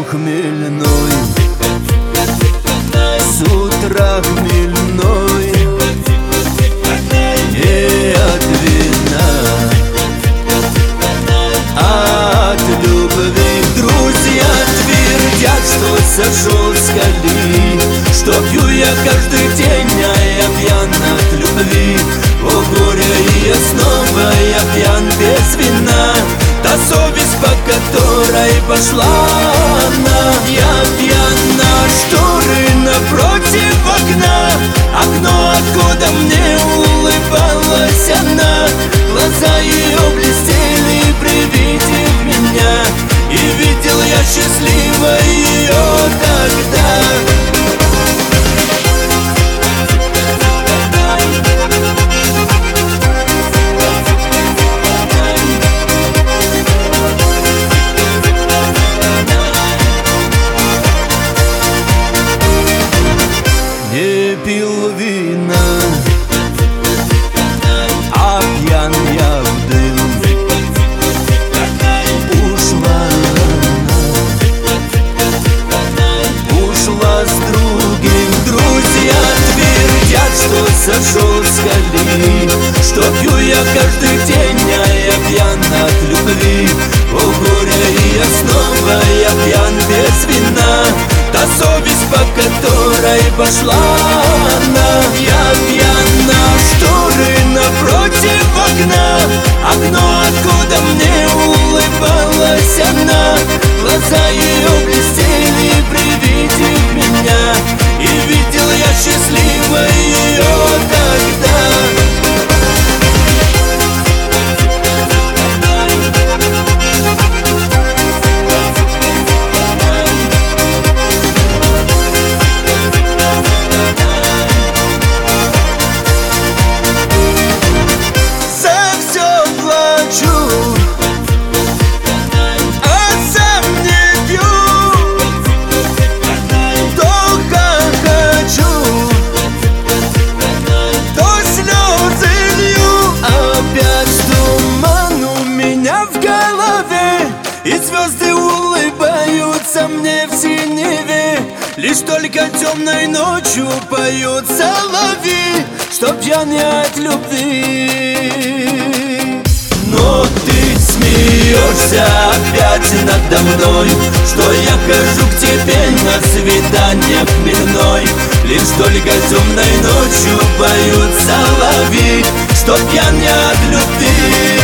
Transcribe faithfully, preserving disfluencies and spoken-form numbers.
хмельной, с утра хмельной, не от вина, а от любви. Друзья твердят, что сошел с колеи, что пью я каждый день, а я пьян от любви. О горе, и я снова, я пьян без вина. Та совесть, по которой пошла она. Я пьян на шторы напротив окна, окно, откуда мне улыбалась она. Глаза ее блестели при виде меня, и видел я счастливо ее тогда. Не пил вина, а пьян я в дым. Ушла она, ушла с другим. Друзья твердят, что сошел с колеи, что пью я каждый день, а я пьян от любви. О горе, и я снова, я пьян без вина. Та совесть, по которой пошла она. Я пьян на шторы напротив окна, окно, откуда мне улыбалась она. Глаза ее блестели при виде меня, и видел я счастливо ее тогда. И звезды улыбаются мне в синеве, лишь только темной ночью поют соловьи, что пьян я от любви. Но ты смеешься опять надо мной, что я хожу к тебе на свидание хмельной, лишь только темной ночью поют соловьи, что пьян я от любви.